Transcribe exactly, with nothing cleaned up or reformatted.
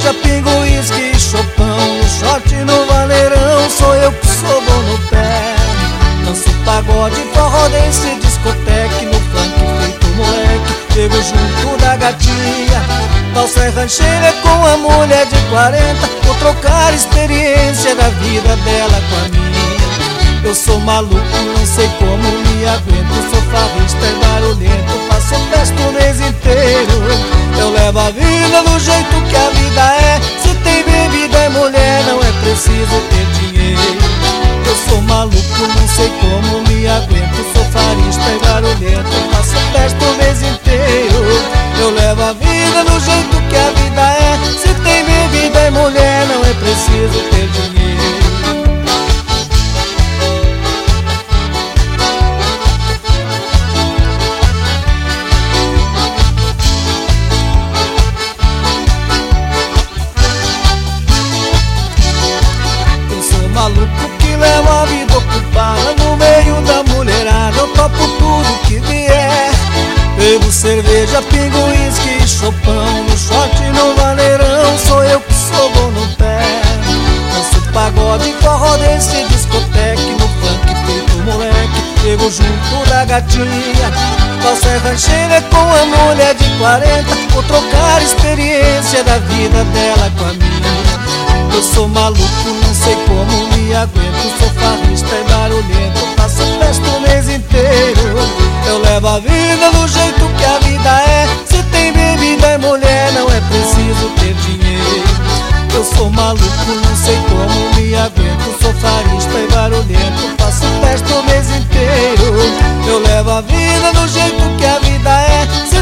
cerveja, pingo, uísque e chopão. No short, no vaneirão, sou eu que sou bom no pé. Danço pagode, forró, dance, discoteque. No funk feito moleque, chego junto da gatinha. Valsa é rancheira com a mulher de quarenta. Vou trocar a experiência da vida dela com a minha. Eu sou maluco, não sei como me aguento. Sou farrista e barulhento, faço festa o mês inteiro. Eu levo a vida do jeito que a vida é. Se tem bebida e mulher, não é preciso ter dinheiro. Eu sou maluco, não sei como me aguento. Sou farrista e barulhento, faço festa o mês inteiro. Eu levo a vida do jeito que a vida é. Se tem bebida e mulher, não é preciso ter dinheiro. Maluco que leva a vida ocupada no meio da mulherada. Eu topo tudo que vier. Bebo cerveja, pingo, uísque e chopão. No short, no vaneirão, sou eu que sou bom no pé. Danço pagode, forró, dance, discoteque. No funk feito moleque, chego junto da gatinha. Valsa é rancheira com a mulher de quarenta. Vou trocar a experiência da vida dela com a minha. Eu sou maluco, não sei como me aguento. Sou farrista e barulhento, faço festa o mês inteiro. Eu levo a vida do jeito que a vida é. Se tem bebida e mulher, não é preciso ter dinheiro. Eu sou maluco, não sei como me aguento. Sou farrista e barulhento, faço festa o mês inteiro. Eu levo a vida do jeito que a vida é.